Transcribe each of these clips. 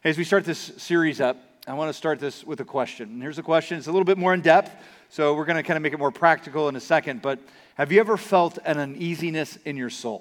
As we start this series up, I want to start this with a question. And here's a question. It's a little bit more in depth, so we're going to kind of make it more practical in a second. But have you ever felt an uneasiness in your soul?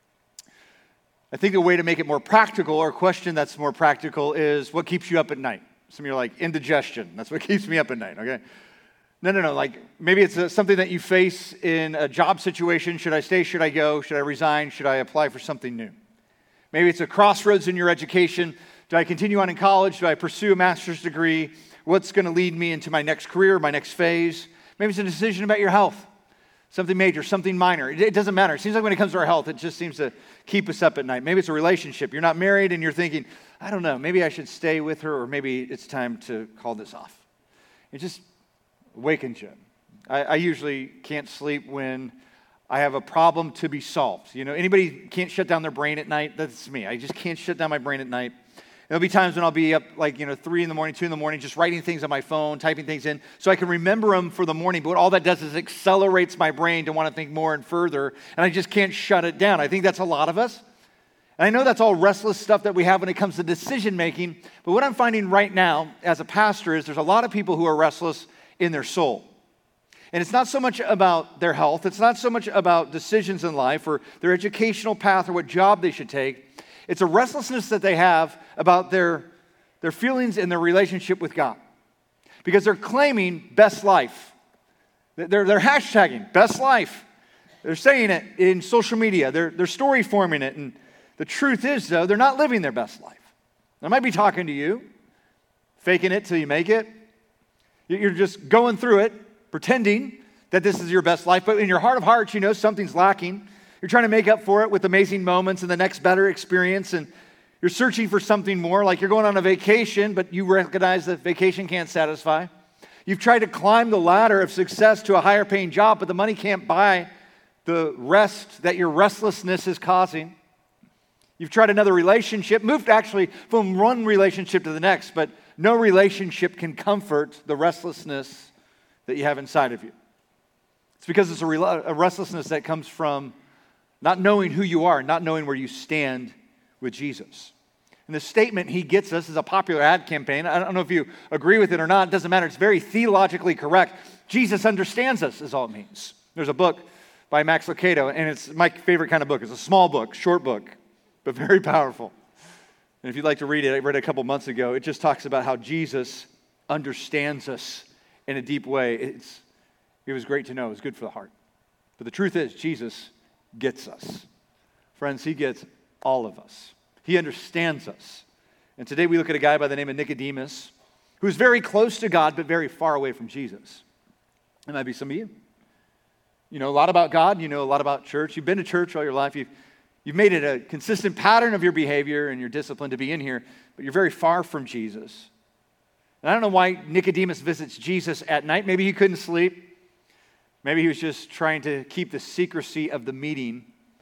I think the way to make it more practical, or a question that's more practical, is what keeps you up at night? Some of you are like, indigestion. That's what keeps me up at night, okay? No. Like maybe it's something that you face in a job situation. Should I stay? Should I go? Should I resign? Should I apply for something new? Maybe it's a crossroads in your education. Do I continue on in college? Do I pursue a master's degree? What's going to lead me into my next career, my next phase? Maybe it's a decision about your health. Something major, something minor. It doesn't matter. It seems like when it comes to our health, it just seems to keep us up at night. Maybe it's a relationship. You're not married and you're thinking, I don't know, maybe I should stay with her, or maybe it's time to call this off. It just awakens you. I usually can't sleep when I have a problem to be solved. You know, anybody can't shut down their brain at night? That's me. I just can't shut down my brain at night. There'll be times when I'll be up 3 in the morning, 2 in the morning, just writing things on my phone, typing things in so I can remember them for the morning. But all that does is accelerates my brain to want to think more and further, and I just can't shut it down. I think that's a lot of us. And I know that's all restless stuff that we have when it comes to decision making, but what I'm finding right now as a pastor is there's a lot of people who are restless in their soul. And it's not so much about their health, it's not so much about decisions in life or their educational path or what job they should take. It's a restlessness that they have about their feelings and their relationship with God. Because they're claiming best life. They're hashtagging best life. They're saying it in social media. They're story forming it. And the truth is, though, they're not living their best life. I might be talking to you, faking it till you make it. You're just going through it, pretending that this is your best life. But in your heart of hearts, you know something's lacking. You're trying to make up for it with amazing moments and the next better experience, and you're searching for something more, like you're going on a vacation, but you recognize that vacation can't satisfy. You've tried to climb the ladder of success to a higher paying job, but the money can't buy the rest that your restlessness is causing. You've tried another relationship, moved actually from one relationship to the next, but no relationship can comfort the restlessness that you have inside of you. It's because it's a restlessness that comes from not knowing who you are, not knowing where you stand with Jesus. And the statement he gets us is a popular ad campaign. I don't know if you agree with it or not. It doesn't matter. It's very theologically correct. Jesus understands us is all it means. There's a book by Max Lucado, and it's my favorite kind of book. It's a small book, short book, but very powerful. And if you'd like to read it, I read it a couple months ago. It just talks about how Jesus understands us in a deep way. It was great to know. It was good for the heart. But the truth is, Jesus gets us. Friends, he gets all of us. He understands us. And today we look at a guy by the name of Nicodemus, who's very close to God, but very far away from Jesus. It might be some of you. You know a lot about God. You know a lot about church. You've been to church all your life. You've made it a consistent pattern of your behavior and your discipline to be in here, but you're very far from Jesus. And I don't know why Nicodemus visits Jesus at night. Maybe he couldn't sleep. Maybe he was just trying to keep the secrecy of the meeting.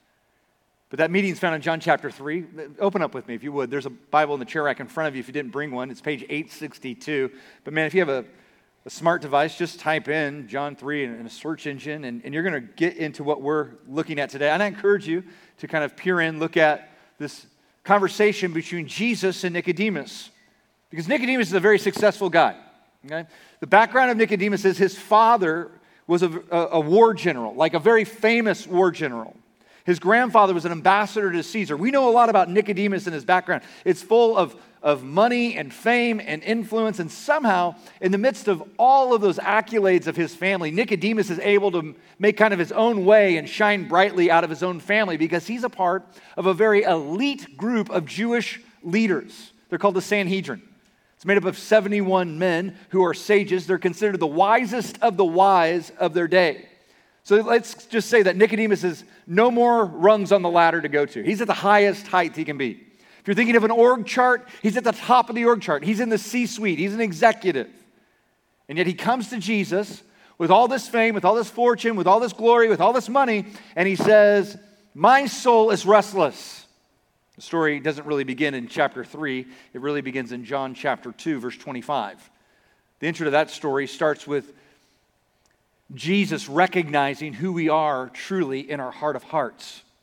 But that meeting is found in John chapter 3. Open up with me if you would. There's a Bible in the chair rack in front of you if you didn't bring one. It's page 862. But man, if you have a smart device, just type in John 3 in a search engine, and you're going to get into what we're looking at today. And I encourage you to kind of peer in, look at this conversation between Jesus and Nicodemus. Because Nicodemus is a very successful guy. Okay? The background of Nicodemus is his father was a war general, like a very famous war general. His grandfather was an ambassador to Caesar. We know a lot about Nicodemus and his background. It's full of money and fame and influence, and somehow, in the midst of all of those accolades of his family, Nicodemus is able to make kind of his own way and shine brightly out of his own family because he's a part of a very elite group of Jewish leaders. They're called the Sanhedrin. It's made up of 71 men who are sages. They're considered the wisest of the wise of their day. So let's just say that Nicodemus is no more rungs on the ladder to go to. He's at the highest height he can be. If you're thinking of an org chart, he's at the top of the org chart. He's in the C-suite. He's an executive. And yet he comes to Jesus with all this fame, with all this fortune, with all this glory, with all this money, and he says, my soul is restless. The story doesn't really begin in chapter 3. It really begins in John chapter 2, verse 25. The intro to that story starts with Jesus recognizing who we are truly in our heart of hearts.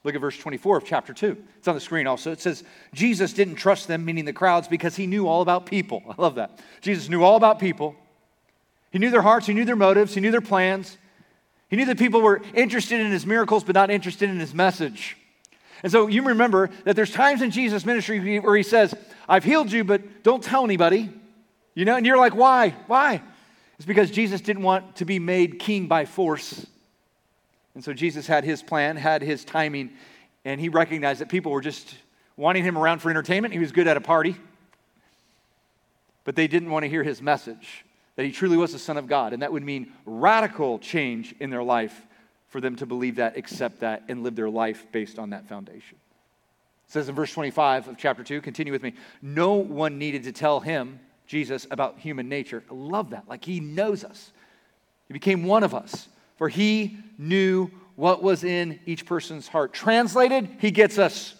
Look at verse 24 of chapter 2. It's on the screen also. It says, Jesus didn't trust them, meaning the crowds, because he knew all about people. I love that. Jesus knew all about people. He knew their hearts. He knew their motives. He knew their plans. He knew that people were interested in his miracles, but not interested in his message. And so you remember that there's times in Jesus' ministry where he says, I've healed you, but don't tell anybody. You know, and you're like, why? Why? It's because Jesus didn't want to be made king by force. And so Jesus had his plan, had his timing, and he recognized that people were just wanting him around for entertainment. He was good at a party, but they didn't want to hear his message, that he truly was the Son of God, and that would mean radical change in their life for them to believe that, accept that, and live their life based on that foundation. It says in verse 25 of chapter 2, continue with me, no one needed to tell him, Jesus, about human nature. I love that. Like he knows us. He became one of us. For he knew what was in each person's heart. Translated, he gets us.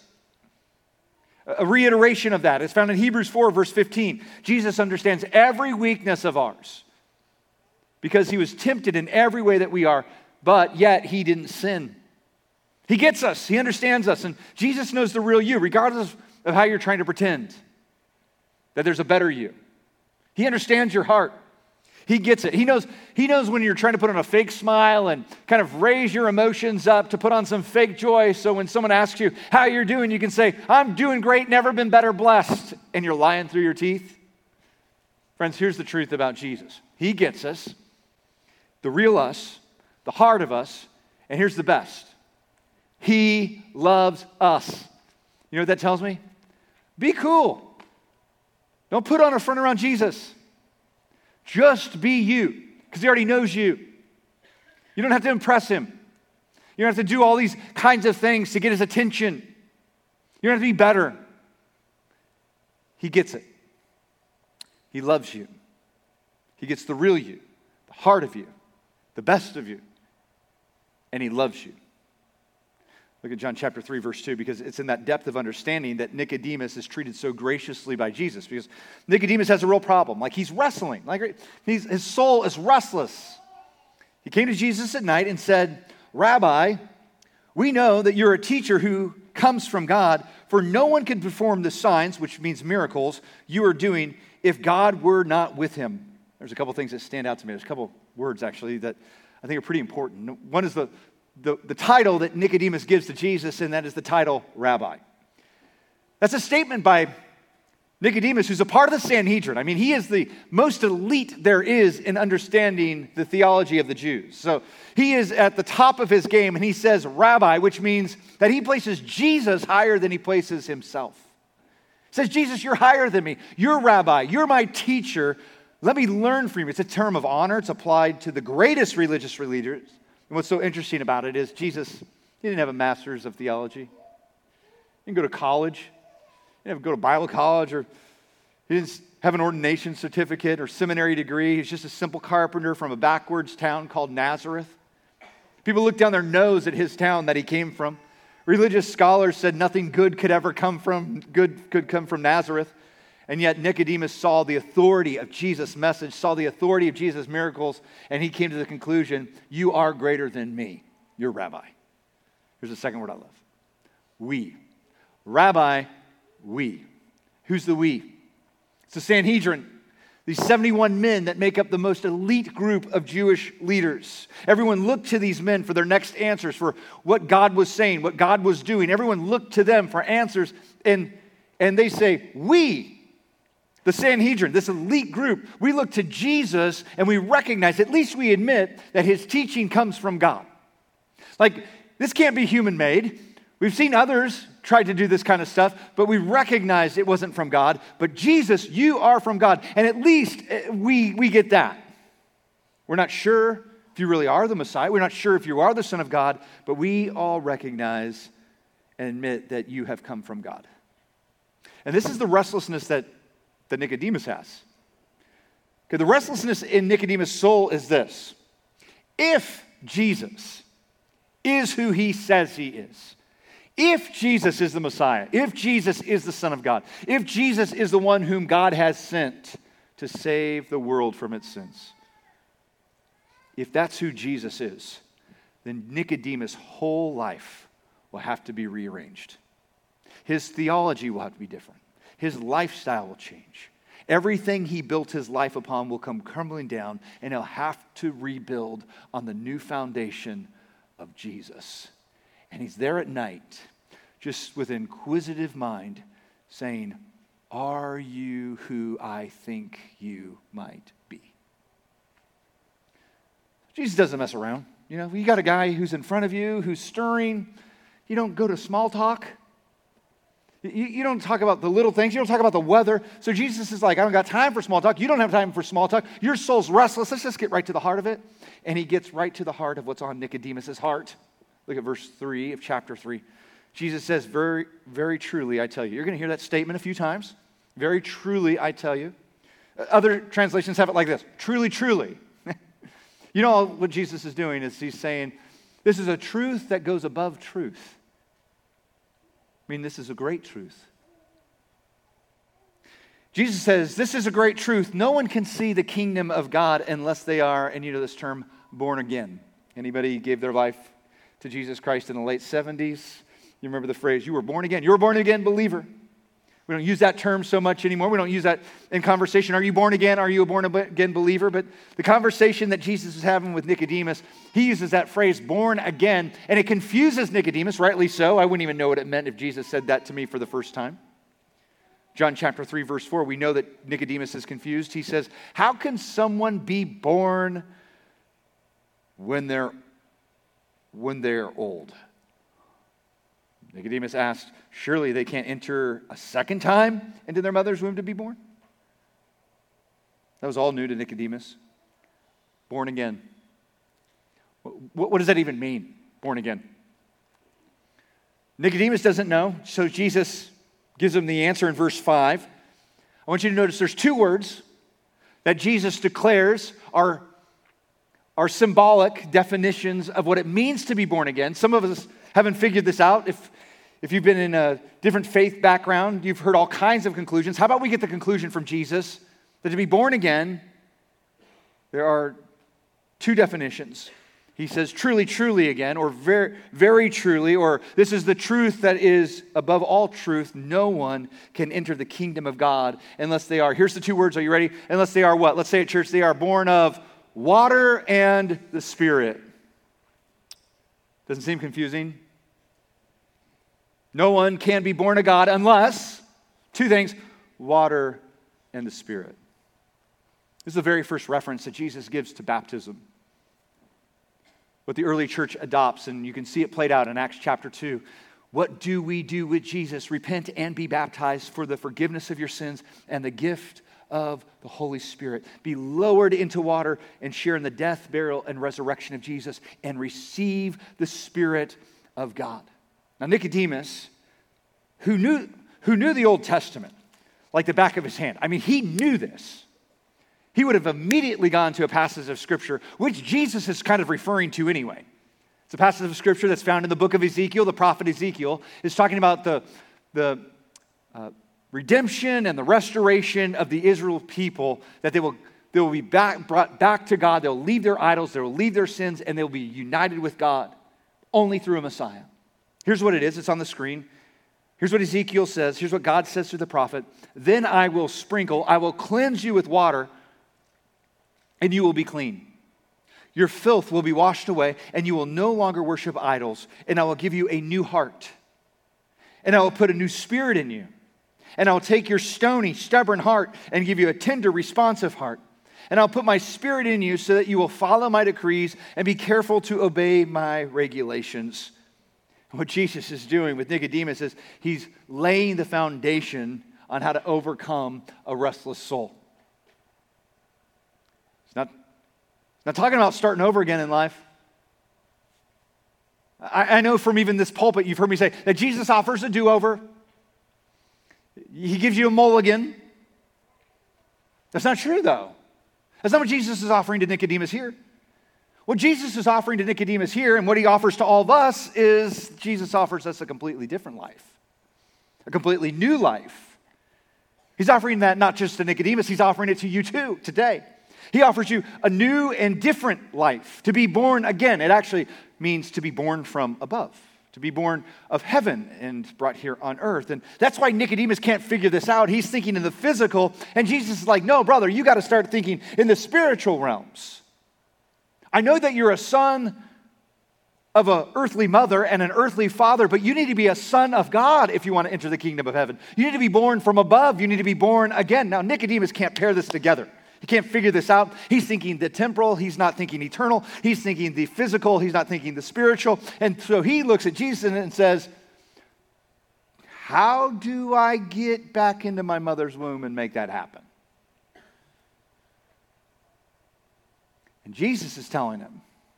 A reiteration of that is found in Hebrews 4, verse 15. Jesus understands every weakness of ours because he was tempted in every way that we are, but yet he didn't sin. He gets us. He understands us. And Jesus knows the real you, regardless of how you're trying to pretend that there's a better you. He understands your heart. He gets it. He knows when you're trying to put on a fake smile and kind of raise your emotions up to put on some fake joy. So when someone asks you how you're doing, you can say, I'm doing great, never been better blessed. And you're lying through your teeth. Friends, here's the truth about Jesus. He gets us, the real us, the heart of us, and here's the best. He loves us. You know what that tells me? Be cool. Don't put on a front around Jesus. Just be you, because he already knows you. You don't have to impress him. You don't have to do all these kinds of things to get his attention. You don't have to be better. He gets it. He loves you. He gets the real you, the heart of you, the best of you, and he loves you. Look at John chapter 3, verse 2, because it's in that depth of understanding that Nicodemus is treated so graciously by Jesus, because Nicodemus has a real problem. Like he's wrestling. His soul is restless. He came to Jesus at night and said, Rabbi, we know that you're a teacher who comes from God, for no one can perform the signs, which means miracles, you are doing if God were not with him. There's a couple things that stand out to me. There's a couple words, actually, that I think are pretty important. One is the title that Nicodemus gives to Jesus, and that is the title Rabbi. That's a statement by Nicodemus, who's a part of the Sanhedrin. I mean, he is the most elite there is in understanding the theology of the Jews. So he is at the top of his game, and he says Rabbi, which means that he places Jesus higher than he places himself. He says, Jesus, you're higher than me. You're Rabbi. You're my teacher. Let me learn from you. It's a term of honor. It's applied to the greatest religious leaders. And what's so interesting about it is Jesus, he didn't have a master's of theology. He didn't go to college. He didn't go to Bible college, or he didn't have an ordination certificate or seminary degree. He's just a simple carpenter from a backwards town called Nazareth. People looked down their nose at his town that he came from. Religious scholars said nothing good could come from Nazareth. And yet Nicodemus saw the authority of Jesus' message, saw the authority of Jesus' miracles, and he came to the conclusion, you are greater than me. You're Rabbi. Here's the second word I love. We. Rabbi, we. Who's the we? It's the Sanhedrin. These 71 men that make up the most elite group of Jewish leaders. Everyone looked to these men for their next answers, for what God was saying, what God was doing. Everyone looked to them for answers, and they say, we. The Sanhedrin, this elite group, we look to Jesus and we recognize, at least we admit, that his teaching comes from God. Like, this can't be human-made. We've seen others try to do this kind of stuff, but we recognize it wasn't from God. But Jesus, you are from God. And at least we get that. We're not sure if you really are the Messiah. We're not sure if you are the Son of God, but we all recognize and admit that you have come from God. And this is the restlessness that Nicodemus has. Okay, the restlessness in Nicodemus' soul is this. If Jesus is who he says he is, if Jesus is the Messiah, if Jesus is the Son of God, if Jesus is the one whom God has sent to save the world from its sins, if that's who Jesus is, then Nicodemus' whole life will have to be rearranged. His theology will have to be different. His lifestyle will change. Everything he built his life upon will come crumbling down, and he'll have to rebuild on the new foundation of Jesus. And he's there at night, just with an inquisitive mind, saying, "Are you who I think you might be?" Jesus doesn't mess around. You got a guy who's in front of you, who's stirring. You don't go to small talk. You don't talk about the little things. You don't talk about the weather. So Jesus is like, I don't got time for small talk. You don't have time for small talk. Your soul's restless. Let's just get right to the heart of it. And he gets right to the heart of what's on Nicodemus' heart. Look at verse 3 of chapter 3. Jesus says, very, very truly, I tell you. You're going to hear that statement a few times. Very truly, I tell you. Other translations have it like this. Truly, truly. You know what Jesus is doing is he's saying, this is a truth that goes above truth. I mean, this is a great truth. Jesus says, this is a great truth. No one can see the kingdom of God unless they are, and you know this term, born again. Anybody gave their life to Jesus Christ in the late 70s? You remember the phrase, you were born again. You're a born again believer. We don't use that term so much anymore. We don't use that in conversation. Are you born again? Are you a born again believer? But the conversation that Jesus is having with Nicodemus, he uses that phrase, born again, and it confuses Nicodemus, rightly so. I wouldn't even know what it meant if Jesus said that to me for the first time. John chapter 3, verse 4, we know that Nicodemus is confused. He says, how can someone be born when they're old? Nicodemus asked, surely they can't enter a second time into their mother's womb to be born? That was all new to Nicodemus. Born again. What does that even mean, born again? Nicodemus doesn't know, so Jesus gives him the answer in verse 5. I want you to notice there's two words that Jesus declares are symbolic definitions of what it means to be born again. Some of us haven't figured this out. If you've been in a different faith background, you've heard all kinds of conclusions. How about we get the conclusion from Jesus that to be born again, there are two definitions. He says truly, truly again, or very, very truly, or this is the truth that is above all truth. No one can enter the kingdom of God unless they are. Here's the two words. Are you ready? Unless they are what? Let's say at church, they are born of water and the Spirit. Doesn't seem confusing? No one can be born of God unless, two things, water and the Spirit. This is the very first reference that Jesus gives to baptism. What the early church adopts, and you can see it played out in Acts chapter 2. What do we do with Jesus? Repent and be baptized for the forgiveness of your sins and the gift of the Holy Spirit. Be lowered into water and share in the death, burial, and resurrection of Jesus and receive the Spirit of God. Now, Nicodemus, who knew the Old Testament like the back of his hand, I mean, he knew this. He would have immediately gone to a passage of Scripture, which Jesus is kind of referring to anyway. It's a passage of Scripture that's found in the book of Ezekiel. The prophet Ezekiel is talking about the redemption and the restoration of the Israel people, that they will be brought back to God. They'll leave their idols, they'll leave their sins, and they'll be united with God only through a Messiah. Here's what it is. It's on the screen. Here's what Ezekiel says. Here's what God says through the prophet. Then I will cleanse you with water, and you will be clean. Your filth will be washed away, and you will no longer worship idols. And I will give you a new heart. And I will put a new spirit in you. And I will take your stony, stubborn heart and give you a tender, responsive heart. And I'll put my spirit in you so that you will follow my decrees and be careful to obey my regulations. What Jesus is doing with Nicodemus is he's laying the foundation on how to overcome a restless soul. It's not talking about starting over again in life. I know from even this pulpit, you've heard me say that Jesus offers a do-over. He gives you a mulligan. That's not true, though. That's not what Jesus is offering to Nicodemus here. What Jesus is offering to Nicodemus here, and what he offers to all of us, is Jesus offers us a completely different life, a completely new life. He's offering that not just to Nicodemus, he's offering it to you too today. He offers you a new and different life, to be born again. It actually means to be born from above. to be born of heaven and brought here on earth. And that's why Nicodemus can't figure this out. He's thinking in the physical, and Jesus is like, no, brother, you got to start thinking in the spiritual realms. I know that you're a son of an earthly mother and an earthly father, but you need to be a son of God if you want to enter the kingdom of heaven. You need to be born from above. You need to be born again. Now, Nicodemus can't pair this together. He can't figure this out. He's thinking the temporal. He's not thinking eternal. He's thinking the physical. He's not thinking the spiritual. And so he looks at Jesus and says, how do I get back into my mother's womb and make that happen? And Jesus is telling him,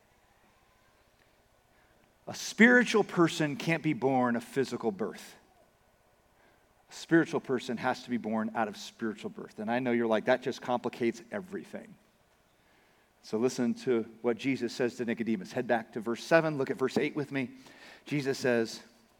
a spiritual person can't be born of physical birth. A spiritual person has to be born out of spiritual birth. And I know you're like, that just complicates everything. So listen to what Jesus says to Nicodemus. Head back to verse 7. Look at verse 8 with me. Jesus says,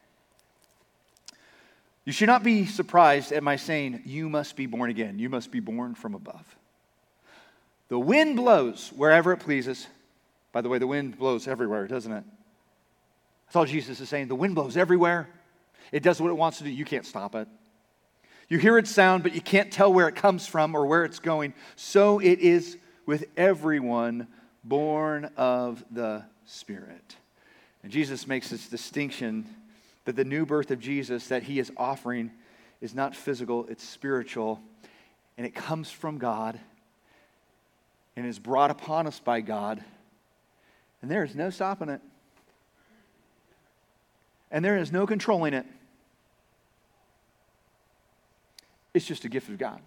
you should not be surprised at my saying, you must be born again. You must be born from above. The wind blows wherever it pleases. By the way, the wind blows everywhere, doesn't it? That's all Jesus is saying. The wind blows everywhere. It does what it wants to do. You can't stop it. You hear its sound, but you can't tell where it comes from or where it's going. So it is with everyone born of the Spirit. And Jesus makes this distinction that the new birth of Jesus that he is offering is not physical, it's spiritual. And it comes from God and is brought upon us by God. And there is no stopping it. And there is no controlling it. It's just a gift of God.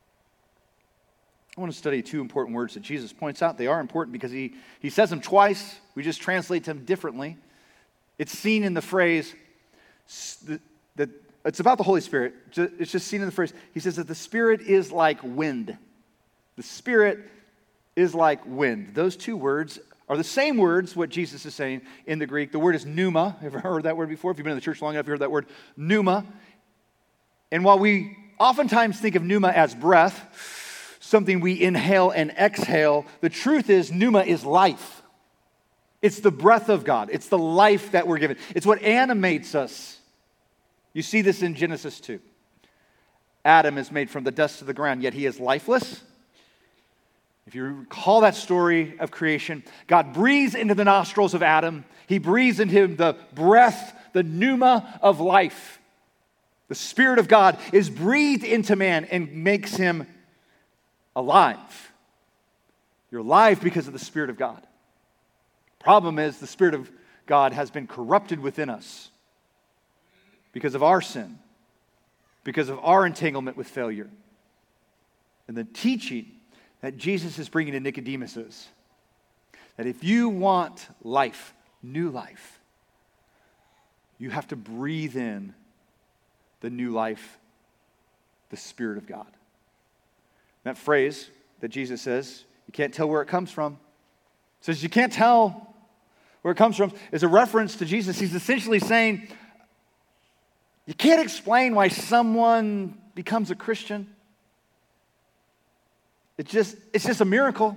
I want to study two important words that Jesus points out. They are important because he says them twice. We just translate them differently. It's seen in the phrase, that it's about the Holy Spirit. It's just seen in the phrase. He says that the Spirit is like wind. The Spirit is like wind. Those two words are the same words, what Jesus is saying in the Greek. The word is pneuma. Have you ever heard that word before? If you've been in the church long enough, you heard that word, pneuma. And while we oftentimes think of pneuma as breath, something we inhale and exhale, the truth is pneuma is life. It's the breath of God. It's the life that we're given. It's what animates us. You see this in Genesis 2. Adam is made from the dust of the ground, yet he is lifeless. If you recall that story of creation, God breathes into the nostrils of Adam. He breathes into him the breath, the pneuma of life. The Spirit of God is breathed into man and makes him alive. You're alive because of the Spirit of God. Problem is, the Spirit of God has been corrupted within us because of our sin, because of our entanglement with failure. And the teaching that Jesus is bringing to Nicodemus is that if you want life, new life, you have to breathe in the new life, the Spirit of God. That phrase that Jesus says, you can't tell where it comes from, says you can't tell where it comes from, is a reference to Jesus. He's essentially saying, you can't explain why someone becomes a Christian. It's just a miracle.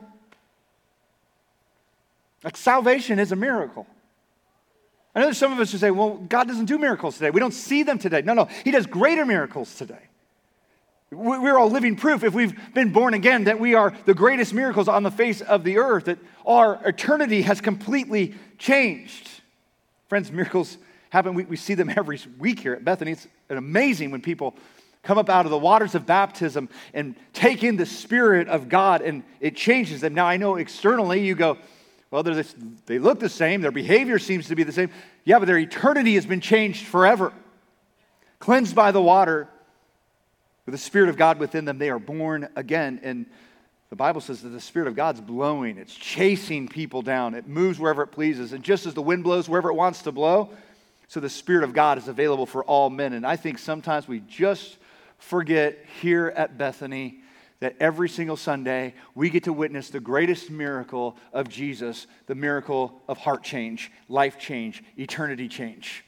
Like salvation is a miracle. I know there's some of us who say, well, God doesn't do miracles today. We don't see them today. No, he does greater miracles today. We're all living proof, if we've been born again, that we are the greatest miracles on the face of the earth, that our eternity has completely changed. Friends, miracles happen. We see them every week here at Bethany. It's amazing when people come up out of the waters of baptism and take in the Spirit of God, and it changes them. Now, I know externally you go, well, they look the same. Their behavior seems to be the same. Yeah, but their eternity has been changed forever. Cleansed by the water, with the Spirit of God within them, they are born again. And the Bible says that the Spirit of God's blowing. It's chasing people down. It moves wherever it pleases. And just as the wind blows wherever it wants to blow, so the Spirit of God is available for all men. And I think sometimes we just forget here at Bethany that every single Sunday we get to witness the greatest miracle of Jesus, the miracle of heart change, life change, eternity change.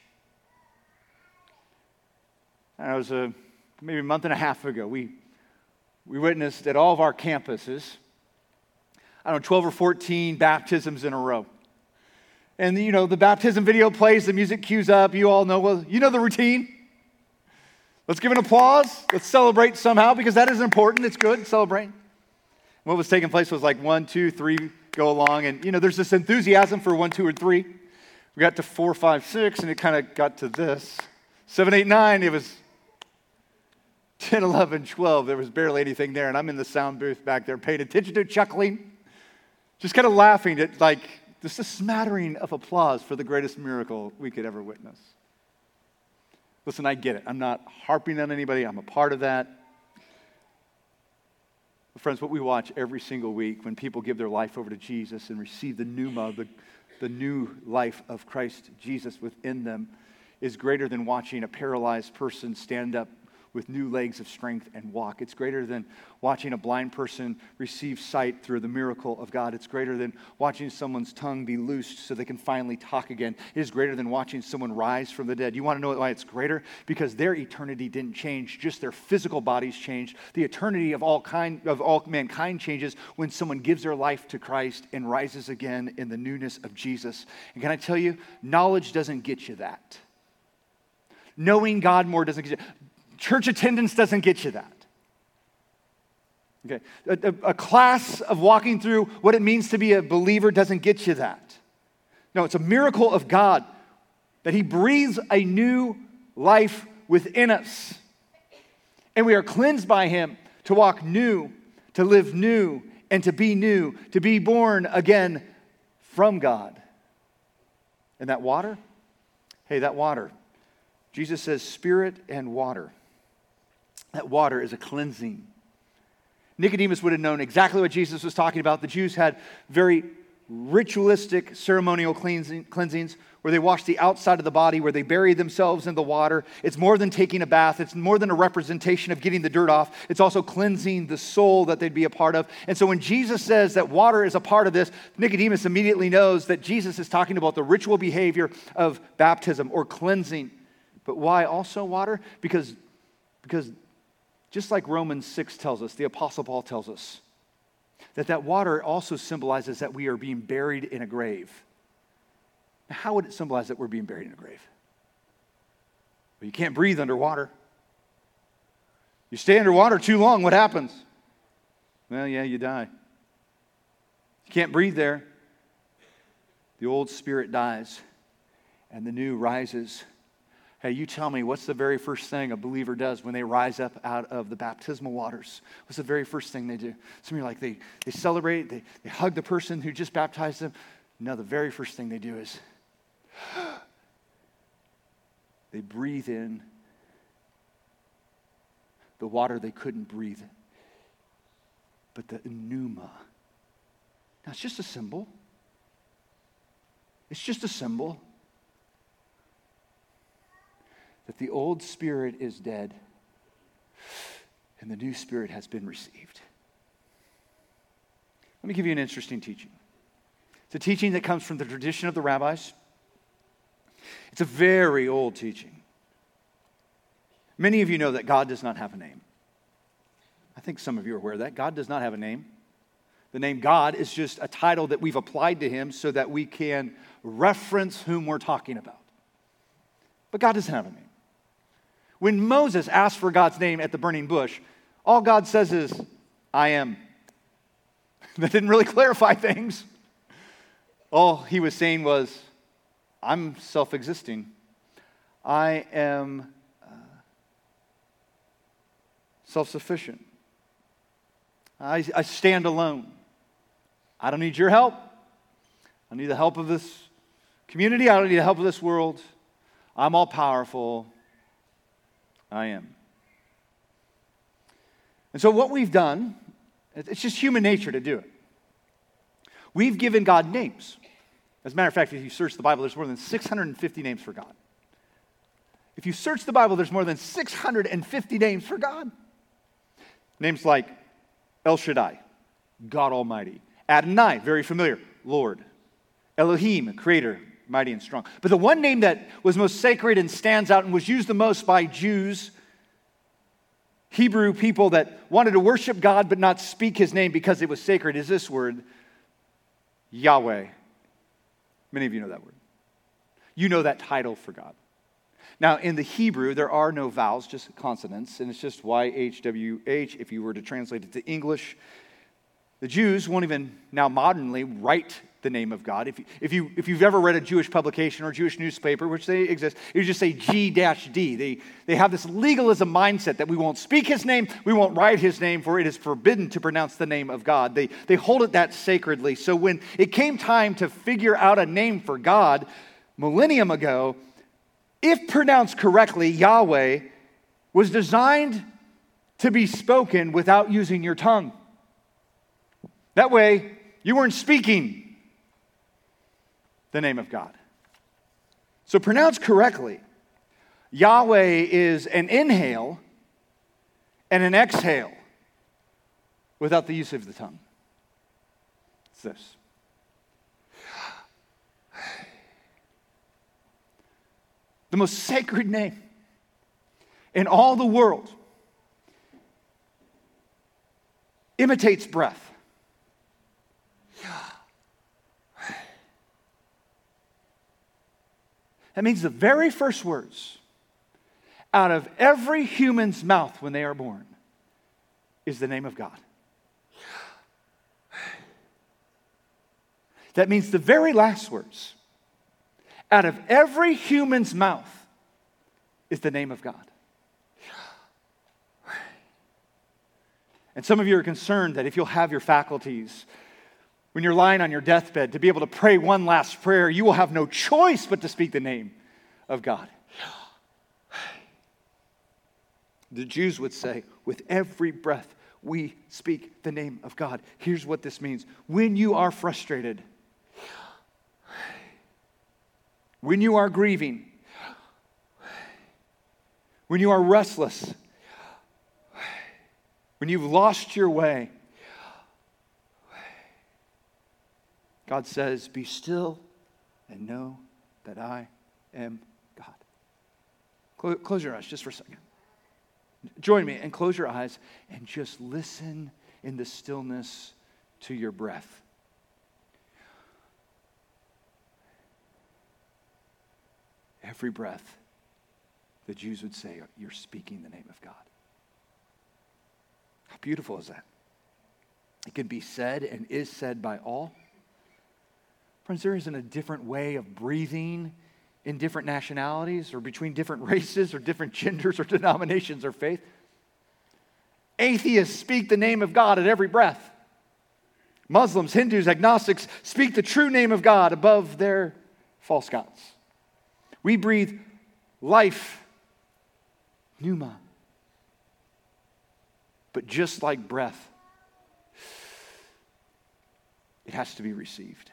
And it was maybe a month and a half ago, we witnessed at all of our campuses, 12 or 14 baptisms in a row. And, the baptism video plays, the music cues up. You all know, well, you know the routine. Let's give an applause. Let's celebrate somehow, because that is important. It's good. Celebrate. What was taking place was like 1, 2, 3, go along. And, there's this enthusiasm for 1, 2, or 3. We got to 4, 5, 6, and it kind of got to this. 7, 8, 9, it was 10, 11, 12. There was barely anything there. And I'm in the sound booth back there paying attention to it, chuckling, just kind of laughing at just a smattering of applause for the greatest miracle we could ever witness. Listen, I get it. I'm not harping on anybody. I'm a part of that. But friends, what we watch every single week when people give their life over to Jesus and receive the pneuma, the new life of Christ Jesus within them, is greater than watching a paralyzed person stand up with new legs of strength and walk. It's greater than watching a blind person receive sight through the miracle of God. It's greater than watching someone's tongue be loosed so they can finally talk again. It is greater than watching someone rise from the dead. You want to know why it's greater? Because their eternity didn't change, just their physical bodies changed. The eternity of all mankind changes when someone gives their life to Christ and rises again in the newness of Jesus. And can I tell you, knowledge doesn't get you that. Knowing God more doesn't get you. Church attendance doesn't get you that. Okay, a class of walking through what it means to be a believer doesn't get you that. No, it's a miracle of God that He breathes a new life within us. And we are cleansed by Him to walk new, to live new, and to be born again from God. And that water? Hey, that water. Jesus says spirit and water. That water is a cleansing. Nicodemus would have known exactly what Jesus was talking about. The Jews had very ritualistic ceremonial cleansings where they washed the outside of the body, where they buried themselves in the water. It's more than taking a bath. It's more than a representation of getting the dirt off. It's also cleansing the soul that they'd be a part of. And so when Jesus says that water is a part of this, Nicodemus immediately knows that Jesus is talking about the ritual behavior of baptism or cleansing. But why also water? Because just like Romans 6 tells us, the Apostle Paul tells us, that water also symbolizes that we are being buried in a grave. Now, how would it symbolize that we're being buried in a grave? Well, you can't breathe underwater. You stay underwater too long, what happens? Well, yeah, you die. You can't breathe there. The old spirit dies, and the new rises. Hey, you tell me, what's the very first thing a believer does when they rise up out of the baptismal waters? What's the very first thing they do? Some of you are like, they celebrate, they hug the person who just baptized them. No, the very first thing they do is they breathe in the water they couldn't breathe, but the pneuma. Now, it's just a symbol. It's just a symbol that the old spirit is dead and the new spirit has been received. Let me give you an interesting teaching. It's a teaching that comes from the tradition of the rabbis. It's a very old teaching. Many of you know that God does not have a name. I think some of you are aware of that. God does not have a name. The name God is just a title that we've applied to Him so that we can reference whom we're talking about. But God doesn't have a name. When Moses asked for God's name at the burning bush, all God says is, I am. That didn't really clarify things. All He was saying was, I'm self-existing. I am self-sufficient. I stand alone. I don't need your help. I don't need the help of this community. I don't need the help of this world. I'm all powerful. I am. And so what we've done, it's just human nature to do it. We've given God names. As a matter of fact, if you search the Bible, there's more than 650 names for God. If you search the Bible, there's more than 650 names for God. Names like El Shaddai, God Almighty. Adonai, very familiar, Lord. Elohim, Creator, mighty and strong. But the one name that was most sacred and stands out and was used the most by Jews, Hebrew people that wanted to worship God but not speak His name because it was sacred, is this word, Yahweh. Many of you know that word. You know that title for God. Now, in the Hebrew, there are no vowels, just consonants, and it's just YHWH. If you were to translate it to English, the Jews won't even now modernly write the name of God. If you've ever read a Jewish publication or Jewish newspaper, which they exist, you just say G-D. They have this legalism mindset that we won't speak his name, we won't write his name, for it is forbidden to pronounce the name of God. They hold it that sacredly. So when it came time to figure out a name for God, millennium ago, if pronounced correctly, Yahweh was designed to be spoken without using your tongue. That way, you weren't speaking the name of God. So pronounced correctly, Yahweh is an inhale and an exhale without the use of the tongue. It's this. The most sacred name in all the world imitates breath. That means the very first words out of every human's mouth when they are born is the name of God. That means the very last words out of every human's mouth is the name of God. And some of you are concerned that if you'll have your faculties, when you're lying on your deathbed, to be able to pray one last prayer, you will have no choice but to speak the name of God. The Jews would say, with every breath, we speak the name of God. Here's what this means. When you are frustrated, when you are grieving, when you are restless, when you've lost your way, God says, be still and know that I am God. Close your eyes just for a second. Join me and close your eyes and just listen in the stillness to your breath. Every breath, the Jews would say, you're speaking the name of God. How beautiful is that? It can be said and is said by all. Friends, there isn't a different way of breathing in different nationalities or between different races or different genders or denominations or faith. Atheists speak the name of God at every breath. Muslims, Hindus, agnostics speak the true name of God above their false gods. We breathe life, pneuma. But just like breath, it has to be received.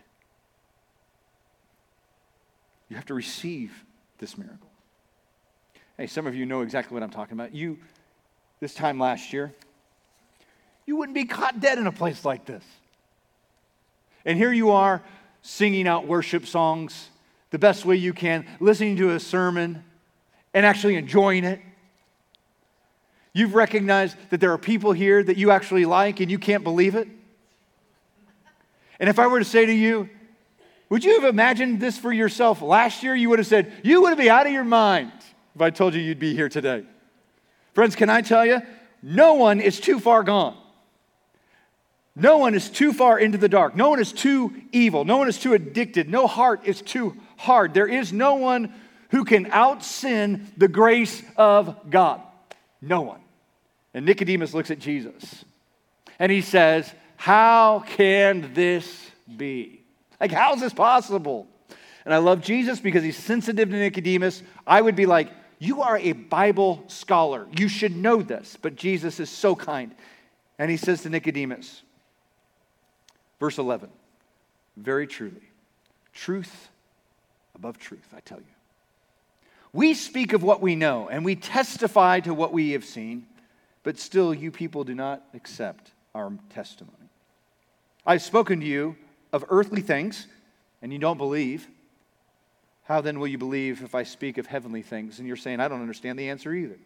You have to receive this miracle. Hey, some of you know exactly what I'm talking about. This time last year, you wouldn't be caught dead in a place like this. And here you are singing out worship songs the best way you can, listening to a sermon and actually enjoying it. You've recognized that there are people here that you actually like and you can't believe it. And if I were to say to you, would you have imagined this for yourself last year? You would have said, you would be out of your mind if I told you you'd be here today. Friends, can I tell you, no one is too far gone. No one is too far into the dark. No one is too evil. No one is too addicted. No heart is too hard. There is no one who can out-sin the grace of God. No one. And Nicodemus looks at Jesus and he says, how can this be? Like, how is this possible? And I love Jesus because he's sensitive to Nicodemus. I would be like, you are a Bible scholar. You should know this. But Jesus is so kind. And he says to Nicodemus, verse 11, very truly, truth above truth, I tell you. We speak of what we know, and we testify to what we have seen, but still you people do not accept our testimony. I've spoken to you of earthly things, and you don't believe. How then will you believe if I speak of heavenly things? And you're saying, I don't understand the answer either.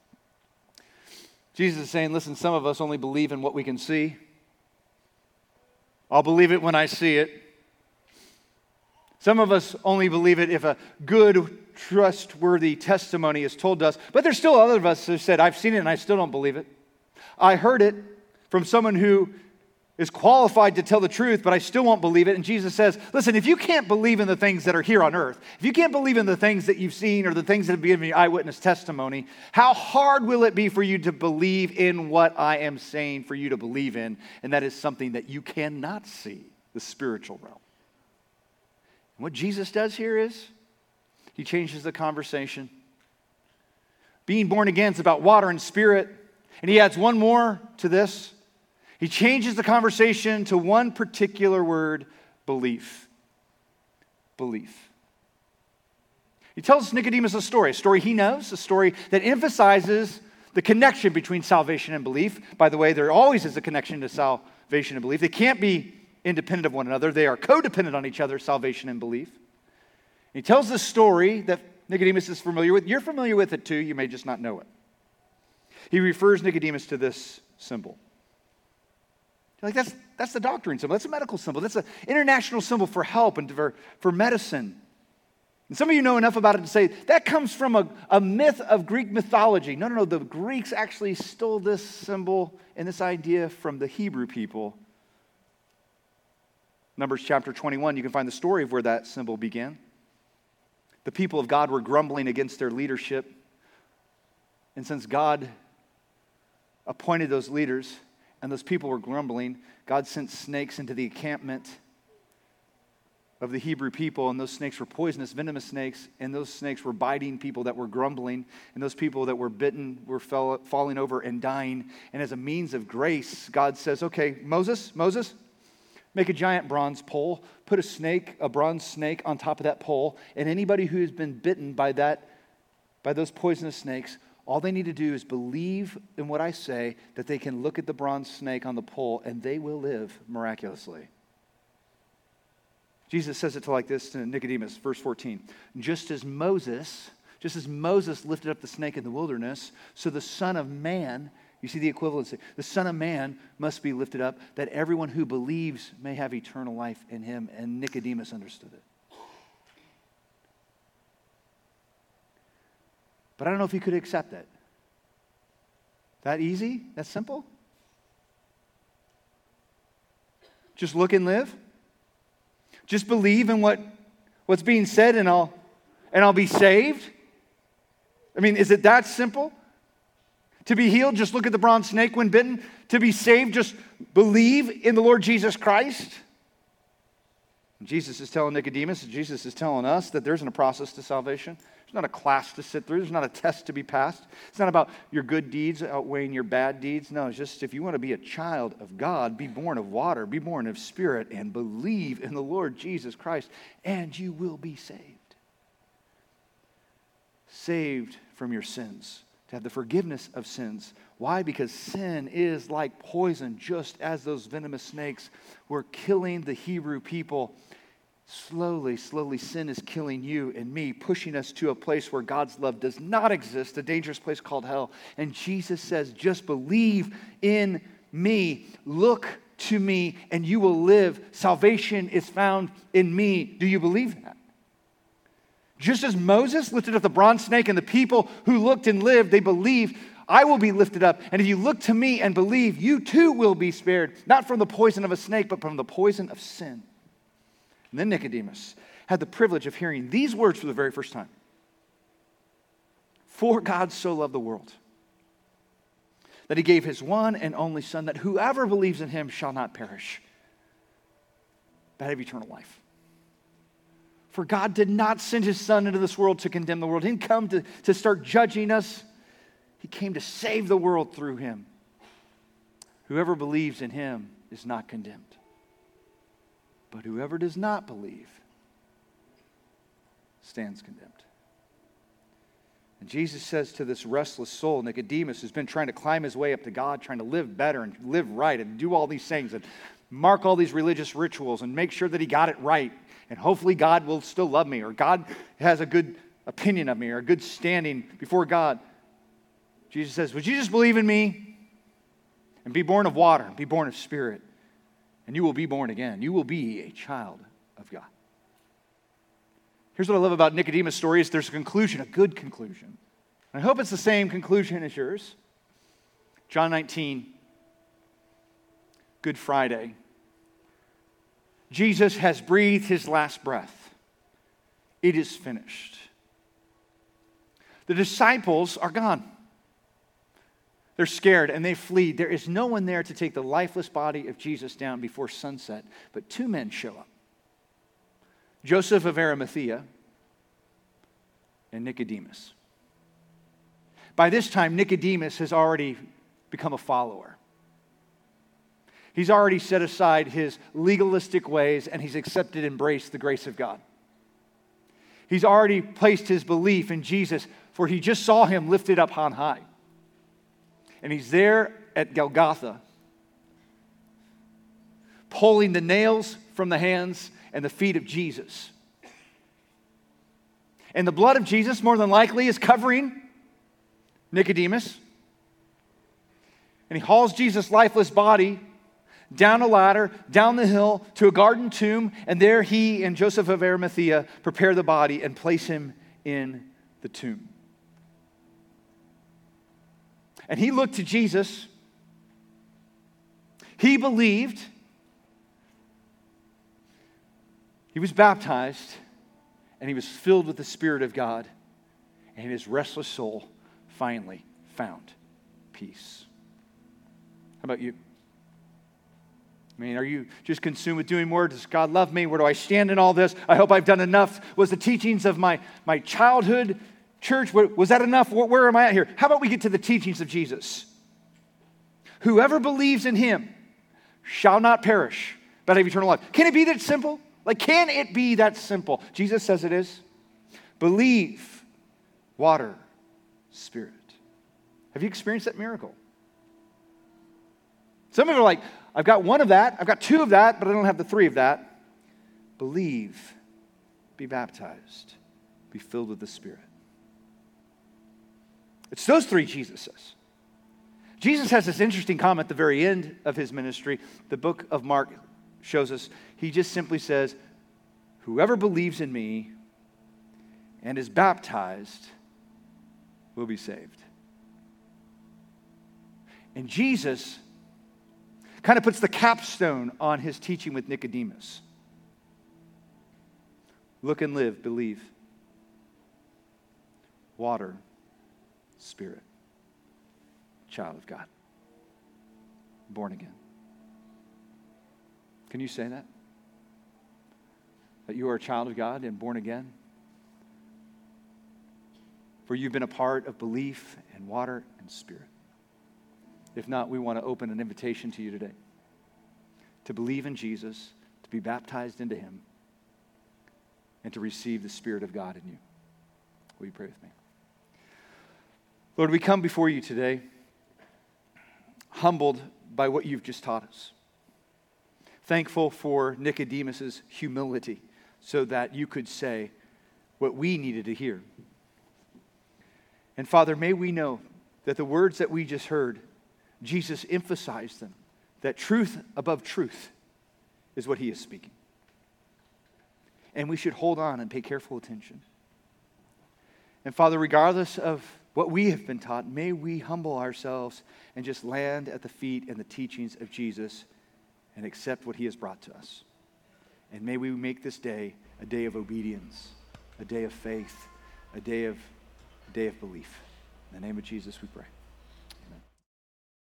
Jesus is saying, listen, some of us only believe in what we can see. I'll believe it when I see it. Some of us only believe it if a good, trustworthy testimony is told to us. But there's still other of us who said, I've seen it and I still don't believe it. I heard it from someone who is qualified to tell the truth, but I still won't believe it. And Jesus says, listen, if you can't believe in the things that are here on earth, if you can't believe in the things that you've seen or the things that have given you eyewitness testimony, how hard will it be for you to believe in what I am saying for you to believe in? And that is something that you cannot see, the spiritual realm. And what Jesus does here is he changes the conversation. Being born again is about water and spirit. And he adds one more to this. He changes the conversation to one particular word, belief. Belief. He tells Nicodemus a story he knows, a story that emphasizes the connection between salvation and belief. By the way, there always is a connection to salvation and belief. They can't be independent of one another. They are codependent on each other, salvation and belief. He tells this story that Nicodemus is familiar with. You're familiar with it too. You may just not know it. He refers Nicodemus to this symbol. Like that's the doctrine symbol. That's a medical symbol. That's an international symbol for help and for medicine. And some of you know enough about it to say that comes from a myth of Greek mythology. No. The Greeks actually stole this symbol and this idea from the Hebrew people. Numbers chapter 21, you can find the story of where that symbol began. The people of God were grumbling against their leadership. And since God appointed those leaders, and those people were grumbling, God sent snakes into the encampment of the Hebrew people, and those snakes were poisonous, venomous snakes, and those snakes were biting people that were grumbling, and those people that were bitten were falling over and dying. And as a means of grace, God says, okay, Moses, make a giant bronze pole, put a bronze snake on top of that pole, and anybody who has been bitten by those poisonous snakes, all they need to do is believe in what I say, that they can look at the bronze snake on the pole and they will live miraculously. Jesus says it like this to Nicodemus, verse 14. Just as Moses lifted up the snake in the wilderness, so the Son of Man, you see the equivalency, the Son of Man must be lifted up, that everyone who believes may have eternal life in him. And Nicodemus understood it. But I don't know if he could accept that. That easy? That simple? Just look and live? Just believe in what's being said and I'll be saved? I mean, is it that simple? To be healed, just look at the bronze snake when bitten. To be saved, just believe in the Lord Jesus Christ. And Jesus is telling Nicodemus, Jesus is telling us that there isn't a process to salvation. There's not a class to sit through. There's not a test to be passed. It's not about your good deeds outweighing your bad deeds. No, it's just if you want to be a child of God, be born of water, be born of spirit, and believe in the Lord Jesus Christ, and you will be saved. Saved from your sins, to have the forgiveness of sins. Why? Because sin is like poison, just as those venomous snakes were killing the Hebrew people. Slowly, sin is killing you and me, pushing us to a place where God's love does not exist, a dangerous place called hell. And Jesus says, just believe in me. Look to me and you will live. Salvation is found in me. Do you believe that? Just as Moses lifted up the bronze snake and the people who looked and lived, they believed, I will be lifted up. And if you look to me and believe, you too will be spared. Not from the poison of a snake, but from the poison of sin. And then Nicodemus had the privilege of hearing these words for the very first time. For God so loved the world, that he gave his one and only Son, that whoever believes in him shall not perish, but have eternal life. For God did not send his Son into this world to condemn the world. He didn't come to start judging us. He came to save the world through him. Whoever believes in him is not condemned. But whoever does not believe stands condemned. And Jesus says to this restless soul, Nicodemus, who's been trying to climb his way up to God, trying to live better and live right and do all these things and mark all these religious rituals and make sure that he got it right. And hopefully God will still love me, or God has a good opinion of me, or a good standing before God. Jesus says, would you just believe in me and be born of water and be born of spirit? And you will be born again. You will be a child of God. Here's what I love about Nicodemus' story is there's a conclusion, a good conclusion. And I hope it's the same conclusion as yours. John 19, Good Friday. Jesus has breathed his last breath. It is finished. The disciples are gone. They're scared and they flee. There is no one there to take the lifeless body of Jesus down before sunset, but two men show up. Joseph of Arimathea and Nicodemus. By this time, Nicodemus has already become a follower. He's already set aside his legalistic ways and he's accepted and embraced the grace of God. He's already placed his belief in Jesus, for he just saw him lifted up on high. And he's there at Golgotha, pulling the nails from the hands and the feet of Jesus. And the blood of Jesus, more than likely, is covering Nicodemus. And he hauls Jesus' lifeless body down a ladder, down the hill, to a garden tomb, and there he and Joseph of Arimathea prepare the body and place him in the tomb. And he looked to Jesus. He believed. He was baptized, and he was filled with the Spirit of God, and his restless soul finally found peace. How about you? I mean, are you just consumed with doing more? Does God love me? Where do I stand in all this? I hope I've done enough. Was the teachings of my childhood church, was that enough? Where am I at here? How about we get to the teachings of Jesus? Whoever believes in him shall not perish, but have eternal life. Can it be that simple? Can it be that simple? Jesus says it is. Believe, water, Spirit. Have you experienced that miracle? Some of you are like, I've got one of that, I've got two of that, but I don't have the three of that. Believe, be baptized, be filled with the Spirit. It's those three Jesus says. Jesus has this interesting comment at the very end of his ministry. The book of Mark shows us, he just simply says, whoever believes in me and is baptized will be saved. And Jesus kind of puts the capstone on his teaching with Nicodemus. Look and live, believe. Water, Spirit. Child of God. Born again. Can you say that? That you are a child of God and born again? For you've been a part of belief and water and Spirit. If not, we want to open an invitation to you today to believe in Jesus, to be baptized into him, and to receive the Spirit of God in you. Will you pray with me? Lord, we come before you today humbled by what you've just taught us. Thankful for Nicodemus's humility so that you could say what we needed to hear. And Father, may we know that the words that we just heard, Jesus emphasized them, that truth above truth is what he is speaking. And we should hold on and pay careful attention. And Father, regardless of what we have been taught, may we humble ourselves and just land at the feet and the teachings of Jesus and accept what he has brought to us. And may we make this day a day of obedience, a day of faith, a day of belief. In the name of Jesus we pray.